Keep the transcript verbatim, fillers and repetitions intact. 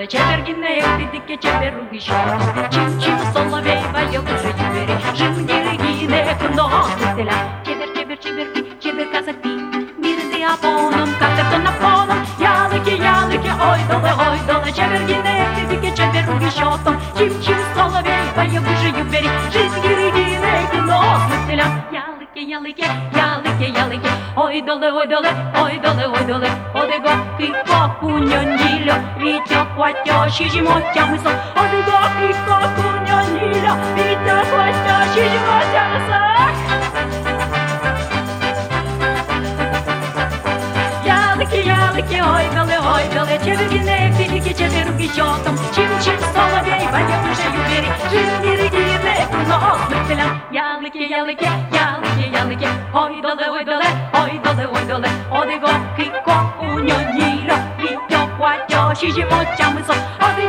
чебергине, дидике чеберуги шо. Чим-чим соловей поет уже юбери, жим-диригине, нос теля. Чебер, чебер, чеберки, чебер казаки, бирды апоном, как это на полном. Ялыки, ялыки, ой, долы, ой, долы, чебергине, дидике чеберуги шо. Чим-чим соловей поет уже юбери, жим-диригине, нос теля. Ялыки, ялыки, ялыки, ялыки, ой, долы, ой, долы, ой, долы, ой, долы. 어디가 귀꺾구년 일려 위적 왔죠 시지 못하면서 어디가 귀꺾구년 일려 위적 왔죠 시지 못하면서 야르키 야르키 ойдолы ойдолы чебергине филики чеберуги щотом чим-чим соловей поет уже юбери жим-диригине нос мыслям ялыки ялыки ялыки ялыки ойдолы ойдолы ойдолы ойдолы 어디가 귀꺾구년 일려 위적 왔죠 시지 못하면서 어디